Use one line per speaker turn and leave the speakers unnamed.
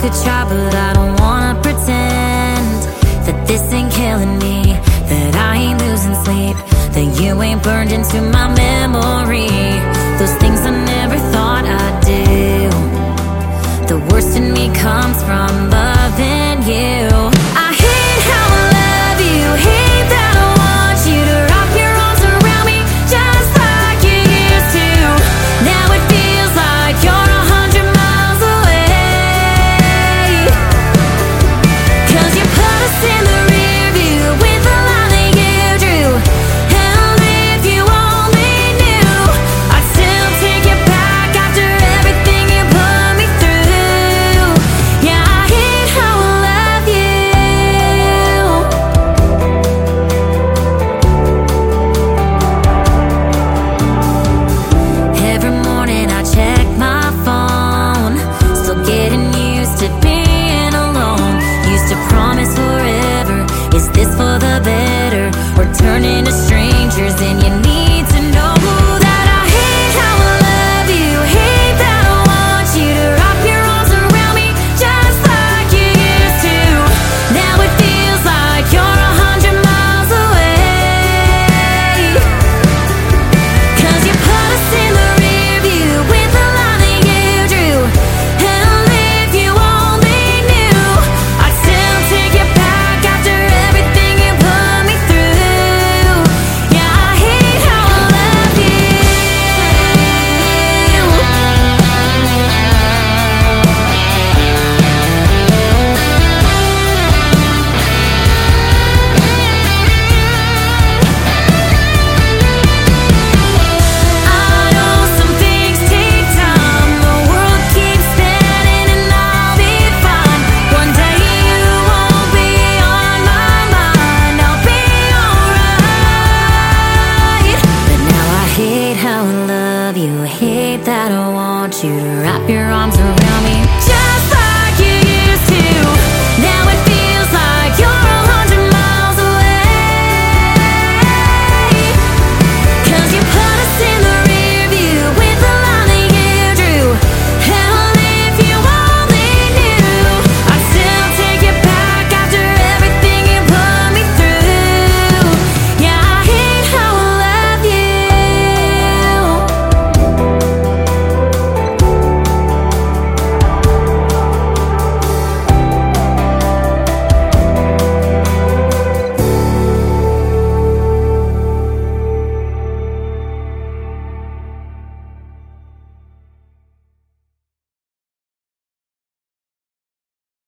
could try, but I don't wanna pretend that this ain't killing me, that I ain't losing sleep, that you ain't burned into my memory. Those things I never thought I'd do. The worst in me comes from loving you. I hate how I love you, hate that I want you to wrap your arms around me just like you used to. Now it feels like you're 100 miles away, 'cause you put us in the rear view with the line that you drew. And if you only knew, I'd still take you back after everything you put me through. Yeah, I hate how I love you. Every morning I check my phone, still getting used to being alone. Used to promise forever, is this for the better? We're turning to strangers and you need to know that I hate how I love you, hate that I want you to wrap your arms around me just like you used to. Now it feels like you're 100 miles away, 'cause you put us in the rear view with the line that you drew. And if you only knew, I'd still take you back after everything you put me through. Yeah, I hate how I love you. I know some things take time, the world keeps spinning and I'll be fine. One day you won't be on my mind, I'll be alright. But now I hate how I love you, hate that I want you to wrap your arms around me